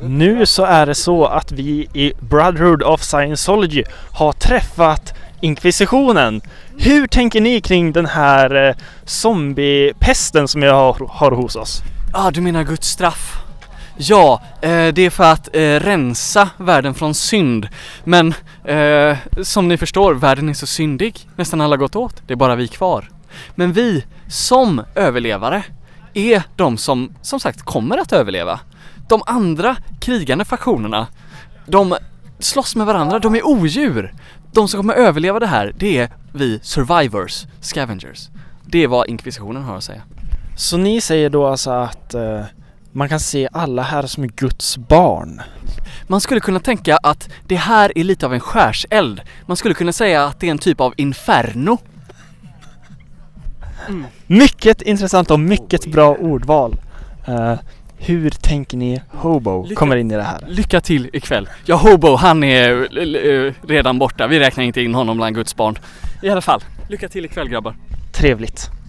Nu så är det så att vi i Brotherhood of Scientology har träffat inkvisitionen. Hur tänker ni kring den här zombiepesten som jag har hos oss? Du menar Guds straff? Ja, det är för att rensa världen från synd. Men som ni förstår, världen är så syndig. Nästan alla gått åt, det är bara vi kvar. Men vi som överlevare är de som sagt kommer att överleva. De andra krigande faktionerna, de slåss med varandra, de är odjur. De som kommer överleva det här, det är vi survivors, scavengers. Det är vad inkvisitionen har att säga. Så ni säger då alltså att man kan se alla här som Guds barn? Man skulle kunna tänka att det här är lite av en skärseld. Man skulle kunna säga att det är en typ av inferno. Mycket intressant och mycket bra ordval. Hur tänker ni Hobo kommer in i det här? Lycka till ikväll. Ja, Hobo, han är redan borta. Vi räknar inte in honom bland Guds barn. I alla fall, lycka till ikväll grabbar. Trevligt.